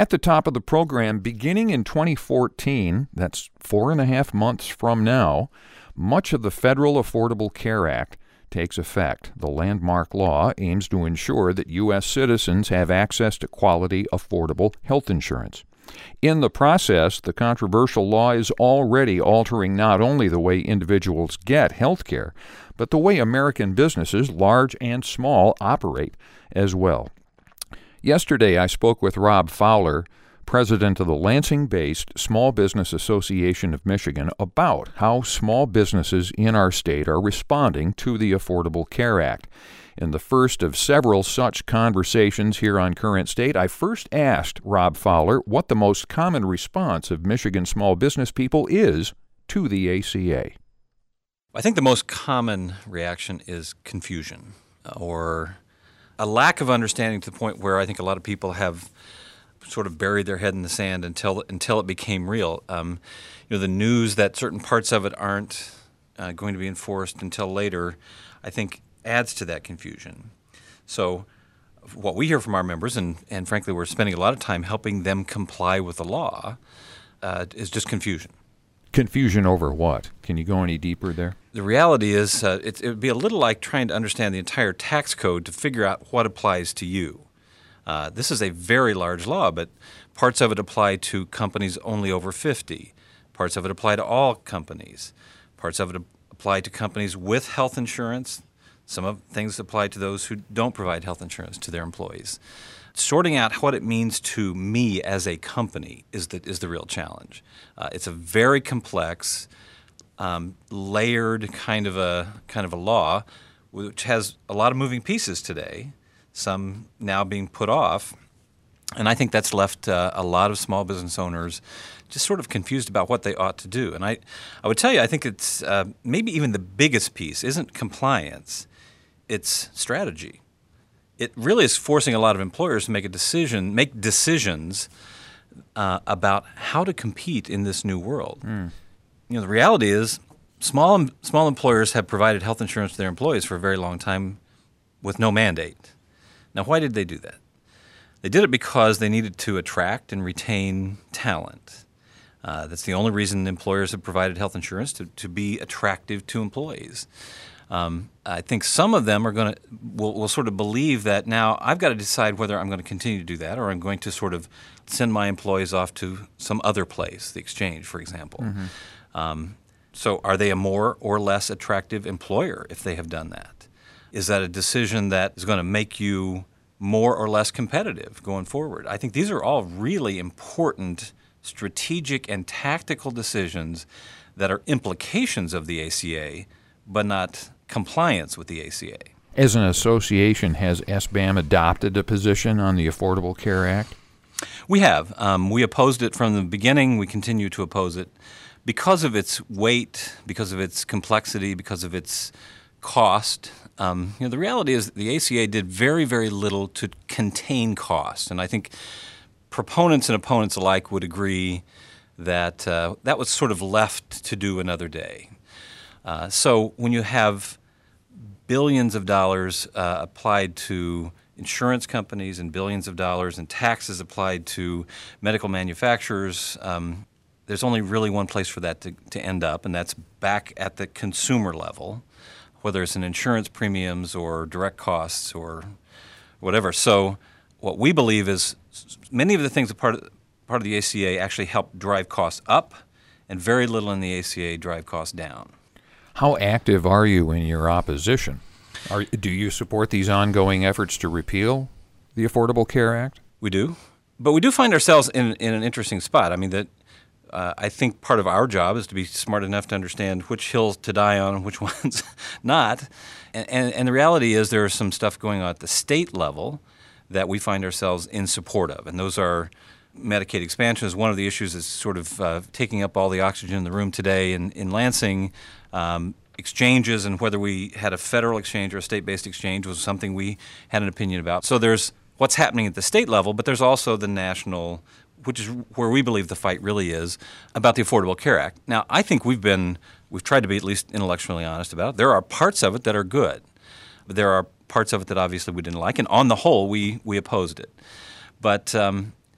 At the top of the program, beginning in 2014, that's 4.5 months from now, much of the Federal Affordable Care Act takes effect. The landmark law aims to ensure that U.S. citizens have access to quality, affordable health insurance. In the process, the controversial law is already altering not only the way individuals get health care, but the way American businesses, large and small, operate as well. Yesterday, I spoke with Rob Fowler, president of the Lansing-based Small Business Association of Michigan, about how small businesses in our state are responding to the Affordable Care Act. In the first of several such conversations here on Current State, I first asked Rob Fowler what the most common response of Michigan small business people is to the ACA. I think the most common reaction is confusion or a lack of understanding to the point where I think a lot of people have sort of buried their head in the sand until it became real. The news that certain parts of it aren't going to be enforced until later, I think, adds to that confusion. So what we hear from our members, and frankly we're spending a lot of time helping them comply with the law, is just confusion. Confusion over what? Can you go any deeper there? The reality is it would be a little like trying to understand the entire tax code to figure out what applies to you. This is a very large law, but parts of it apply to companies only over 50. Parts of it apply to all companies. Parts of it apply to companies with health insurance. Some of things apply to those who don't provide health insurance to their employees. Sorting out what it means to me as a company is the real challenge. It's a very complex, layered kind of a law, which has a lot of moving pieces today. Some now being put off, and I think that's left a lot of small business owners just sort of confused about what they ought to do. And I would tell you, I think it's maybe even the biggest piece isn't compliance, it's strategy. It really is forcing a lot of employers to make decisions about how to compete in this new world. The reality is small employers have provided health insurance to their employees for a very long time with no mandate. Now, why did they do that? They did it because they needed to attract and retain talent. That's the only reason employers have provided health insurance, to be attractive to employees. I think some of them will sort of believe that now I've got to decide whether I'm going to continue to do that or I'm going to sort of send my employees off to some other place, the exchange, for example. So are they a more or less attractive employer if they have done that? Is that a decision that is going to make you more or less competitive going forward? I think these are all really important strategic and tactical decisions that are implications of the ACA, but not compliance with the ACA. As an association, has SBAM adopted a position on the Affordable Care Act? We have. We opposed it from the beginning. We continue to oppose it because of its weight, because of its complexity, because of its cost. The reality is the ACA did very, very little to contain costs, and I think proponents and opponents alike would agree that that was sort of left to do another day. So when you have billions of dollars applied to insurance companies and billions of dollars in taxes applied to medical manufacturers, there's only really one place for that to end up, and that's back at the consumer level, whether it's in insurance premiums or direct costs or whatever. So what we believe is many of the things that part of the ACA actually help drive costs up, and very little in the ACA drive costs down. How active are you in your opposition? Do you support these ongoing efforts to repeal the Affordable Care Act? We do. But we do find ourselves in an interesting spot. I mean, I think part of our job is to be smart enough to understand which hills to die on and which ones not. And the reality is there is some stuff going on at the state level that we find ourselves in support of. And those are Medicaid expansion is one of the issues that's sort of taking up all the oxygen in the room today in Lansing. Exchanges and whether we had a federal exchange or a state-based exchange was something we had an opinion about. So there's what's happening at the state level, but there's also the national, which is where we believe the fight really is, about the Affordable Care Act. Now, I think we've tried to be at least intellectually honest about it. There are parts of it that are good, but there are parts of it that obviously we didn't like, and on the whole, we opposed it. But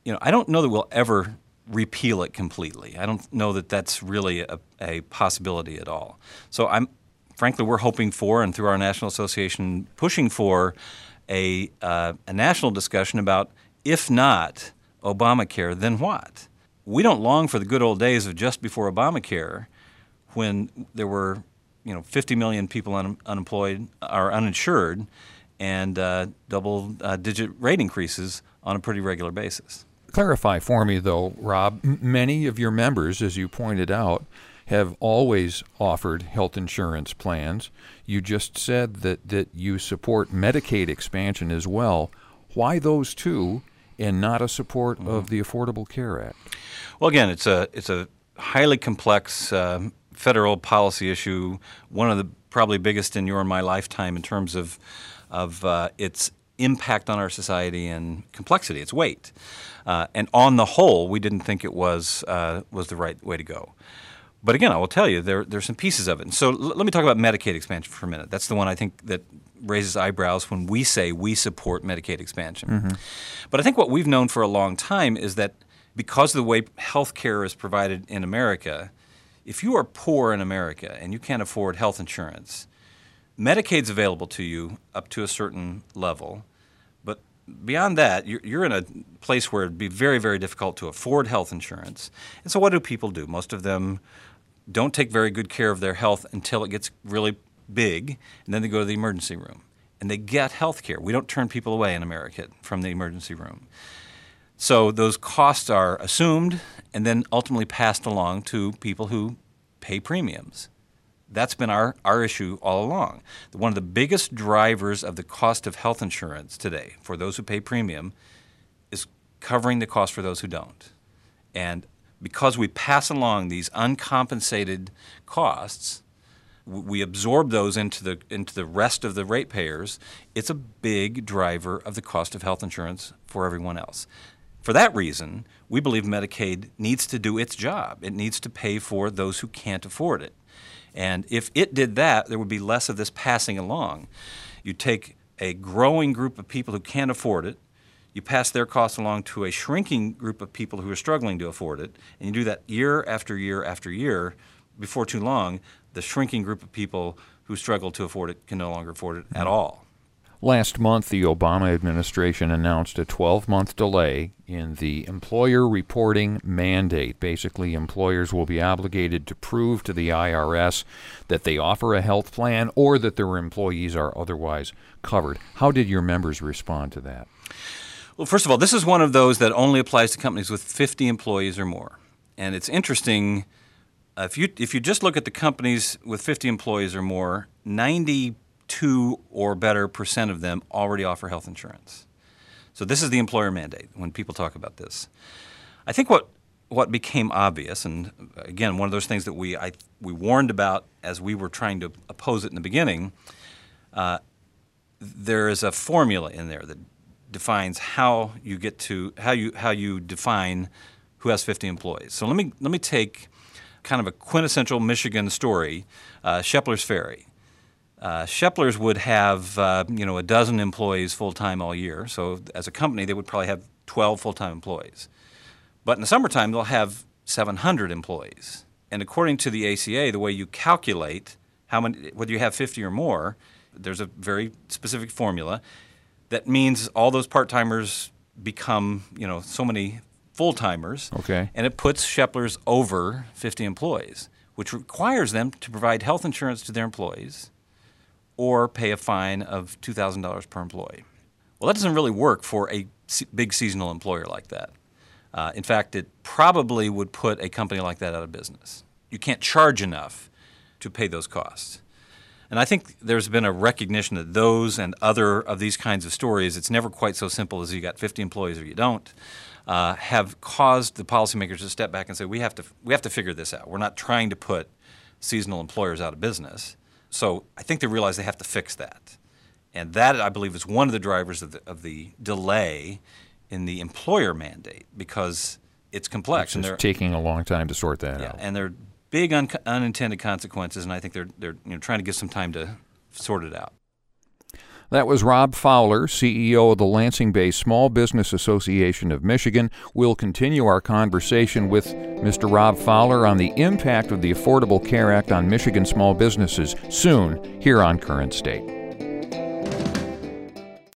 I don't know that we'll ever repeal it completely. I don't know that that's really a possibility at all. So frankly, we're hoping for, and through our National Association, pushing for a national discussion about, if not Obamacare, then what? We don't long for the good old days of just before Obamacare, when there were 50 million people unemployed or uninsured, and double-digit rate increases on a pretty regular basis. Clarify for me, though, Rob, many of your members, as you pointed out, have always offered health insurance plans. You just said that you support Medicaid expansion as well. Why those two and not a support of the Affordable Care Act? Well, again, it's a highly complex federal policy issue, one of the probably biggest in your and my lifetime in terms of its impact on our society and complexity, its weight. And on the whole, we didn't think it was the right way to go. But again, I will tell you, there's some pieces of it. And so let me talk about Medicaid expansion for a minute. That's the one I think that raises eyebrows when we say we support Medicaid expansion. Mm-hmm. But I think what we've known for a long time is that because of the way health care is provided in America, if you are poor in America and you can't afford health insurance, Medicaid's available to you up to a certain level. But beyond that, you're in a place where it'd be very, very difficult to afford health insurance. And so what do people do? Most of them don't take very good care of their health until it gets really big, and then they go to the emergency room. And they get health care. We don't turn people away in America from the emergency room. So those costs are assumed and then ultimately passed along to people who pay premiums. That's been our issue all along. One of the biggest drivers of the cost of health insurance today for those who pay premium is covering the cost for those who don't. And because we pass along these uncompensated costs, we absorb those into the rest of the ratepayers. It's a big driver of the cost of health insurance for everyone else. For that reason, we believe Medicaid needs to do its job. It needs to pay for those who can't afford it. And if it did that, there would be less of this passing along. You take a growing group of people who can't afford it, you pass their costs along to a shrinking group of people who are struggling to afford it, and you do that year after year after year. Before too long, the shrinking group of people who struggle to afford it can no longer afford it at all. Last month, the Obama administration announced a 12-month delay in the employer reporting mandate. Basically, employers will be obligated to prove to the IRS that they offer a health plan or that their employees are otherwise covered. How did your members respond to that? Well, first of all, this is one of those that only applies to companies with 50 employees or more. And it's interesting, if you just look at the companies with 50 employees or more, 92 or better % of them already offer health insurance. So this is the employer mandate when people talk about this. I think what became obvious, and again, one of those things that we warned about as we were trying to oppose it in the beginning, there is a formula in there that defines how you define who has 50 employees. So let me take kind of a quintessential Michigan story, Shepler's Ferry. Shepler's would have a dozen employees full-time all year. So as a company, they would probably have 12 full-time employees. But in the summertime, they'll have 700 employees. And according to the ACA, the way you calculate how many, whether you have 50 or more, there's a very specific formula that means all those part-timers become so many full-timers. Okay. And it puts Shepler's over 50 employees, which requires them to provide health insurance to their employees or pay a fine of $2,000 per employee. Well, that doesn't really work for a big seasonal employer like that. In fact, it probably would put a company like that out of business. You can't charge enough to pay those costs. And I think there's been a recognition that those and other of these kinds of stories, it's never quite so simple as you got 50 employees or you don't, have caused the policymakers to step back and say, we have to figure this out. We're not trying to put seasonal employers out of business. So I think they realize they have to fix that. And that, I believe, is one of the drivers of the delay in the employer mandate because it's complex. It's taking a long time to sort that out. And they're big unintended consequences, and I think they're trying to give some time to sort it out. That was Rob Fowler, CEO of the Lansing-based Small Business Association of Michigan. We'll continue our conversation with Mr. Rob Fowler on the impact of the Affordable Care Act on Michigan small businesses soon here on Current State.